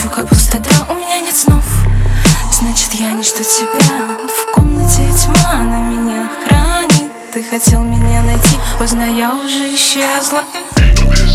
Ночью как пустота, у меня нет снов. Значит, я не жду тебя. В комнате тьма, она меня хранит. Ты хотел меня найти, поздно, я уже исчезла.